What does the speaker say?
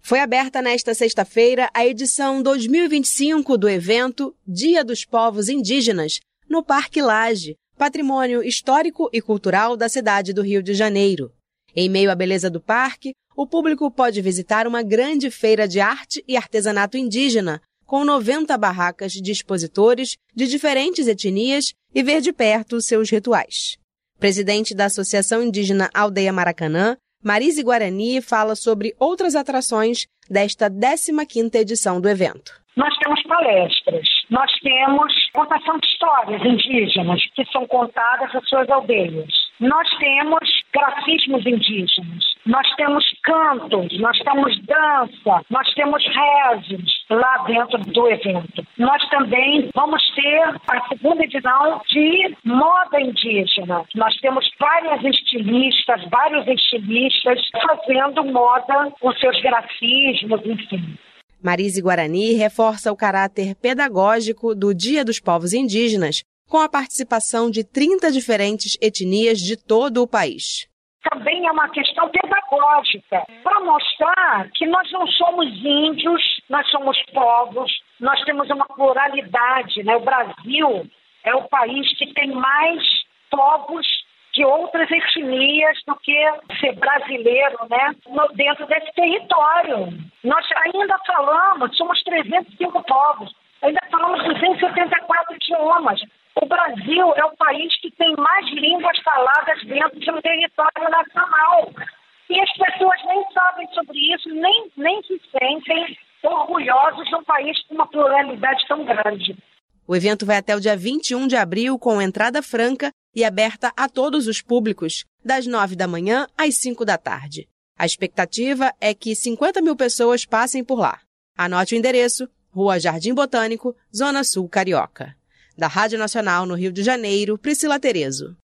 Foi aberta nesta sexta-feira a edição 2025 do evento Dia dos Povos Indígenas, no Parque Lage, patrimônio histórico e cultural da cidade do Rio de Janeiro. Em meio à beleza do parque, o público pode visitar uma grande feira de arte e artesanato indígena, com 90 barracas de expositores de diferentes etnias e ver de perto seus rituais. Presidente da Associação Indígena Aldeia Maracanã, Marise Guarani fala sobre outras atrações desta 15ª edição do evento. Nós temos palestras, nós temos contação de histórias indígenas que são contadas às suas aldeias. Nós temos grafismos indígenas, nós temos cantos, nós temos dança, nós temos rezos lá dentro do evento. Nós também vamos ter a segunda edição de moda indígena. Nós temos vários estilistas fazendo moda com seus grafismos, enfim. Marise Guarani reforça o caráter pedagógico do Dia dos Povos Indígenas, com a participação de 30 diferentes etnias de todo o país. Também é uma questão pedagógica, para mostrar que nós não somos índios, nós somos povos, nós temos uma pluralidade, né? O Brasil é o país que tem mais povos de outras etnias do que ser brasileiro, né? Dentro desse território. Nós ainda falamos, somos 305 povos, ainda falamos 274 idiomas. O Brasil é o país que tem mais línguas faladas dentro de um território nacional. E as pessoas nem sabem sobre isso, nem se sentem orgulhosos de um país com uma pluralidade tão grande. O evento vai até o dia 21 de abril, com entrada franca e aberta a todos os públicos, das 9 da manhã às 5 da tarde. A expectativa é que 50 mil pessoas passem por lá. Anote o endereço: Rua Jardim Botânico, Zona Sul Carioca. Da Rádio Nacional no Rio de Janeiro, Priscila Terezo.